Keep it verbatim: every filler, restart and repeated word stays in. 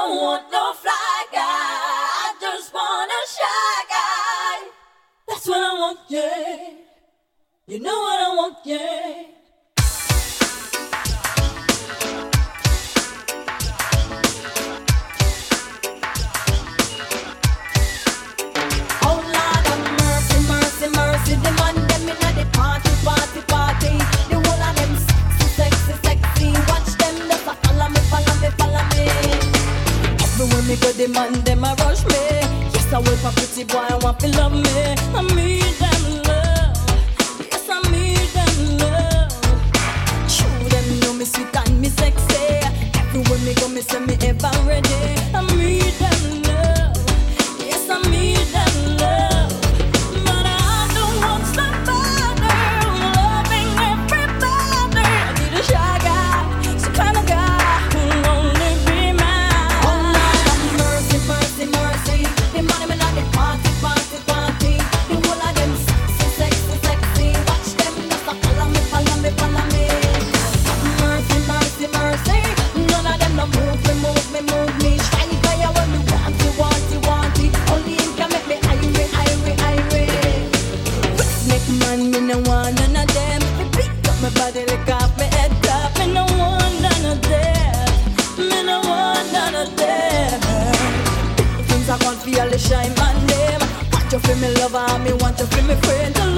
don't want no fly guy. I just want a shy guy. That's what I want, yeah. You know what I want, yeah. Mercy, the man them inna the party, party, party. The whole of them sexy, sexy, sexy. Watch them just a follow me, follow me, follow me. Everywhere me go, the man them a rush me. Yes, I wait for pretty boy, I want to love me. I need them love. Yes, I need them love. True, them know me sweet and me sexy. Everywhere me go, me say me ever ready. I need them love. Yes, I need them love. I can't feel the shine man them. Want you feel me lover, me want you feel me friend.